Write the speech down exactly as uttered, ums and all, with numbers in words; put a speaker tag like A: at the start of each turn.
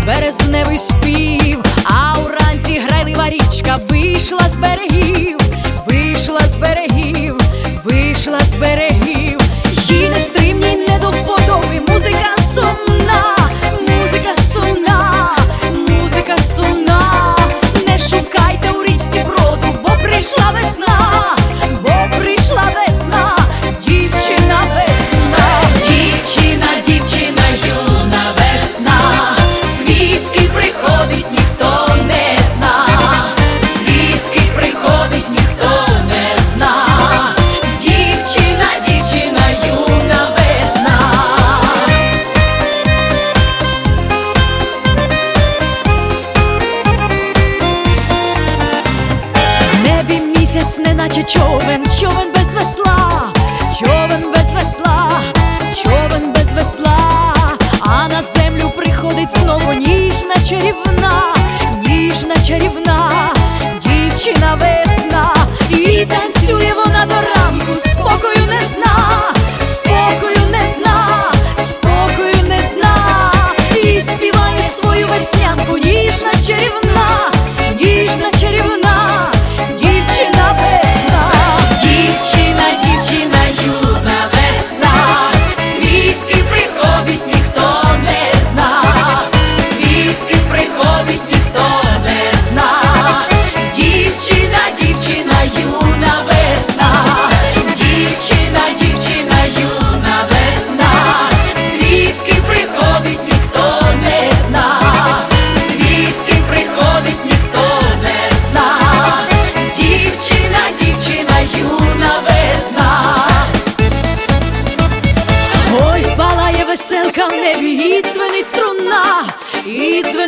A: березневий спів, а уранці грайлива річка вийшла з берегів, вийшла з берегів, вийшла з берегів. Їй нестримній не до вподоби музика сумна, музика сумна, музика сумна. Не шукайте у річці броду, бо прийшла весна, бо прийшла весна, дівчина весна. Дівчина, дівчина, юна весна, звідки приходить ніхто не зна, звідки приходить ніхто не зна. Дівчина, дівчина, юна весна. В небі місяць неначе човен, човен без весла, човен без весла, човен без весла. А на землю приходить знову ніжна чарівна, ніжна чарівна дівчина весна. І танцює вона до ранку, спокою не зна, спокою не зна, спокою не зна. І співає свою веснянку, ніжна чарівна, ніжна чарівна дівчина весна. Дівчина, дівчина, юна весна, звідки приходить ніхто не зна, звідки приходить ніхто не зна. Дівчина, дівчина, юна весна, дівчина, дівчина, юна весна, звідки приходить ніхто не зна, звідки приходить ніхто не зна. Дівчина, дівчина, юна весна. Ой, палає веселка в небі, і дзвенить струна, і дзвенить